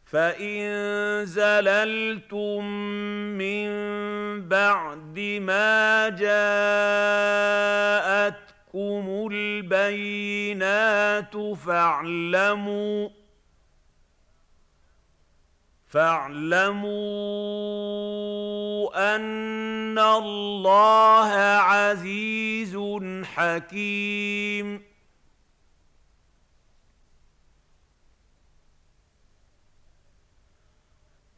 فإن زللتم من بعد ما جاءتكم البينات فاعلموا أن الله عزيز حكيم.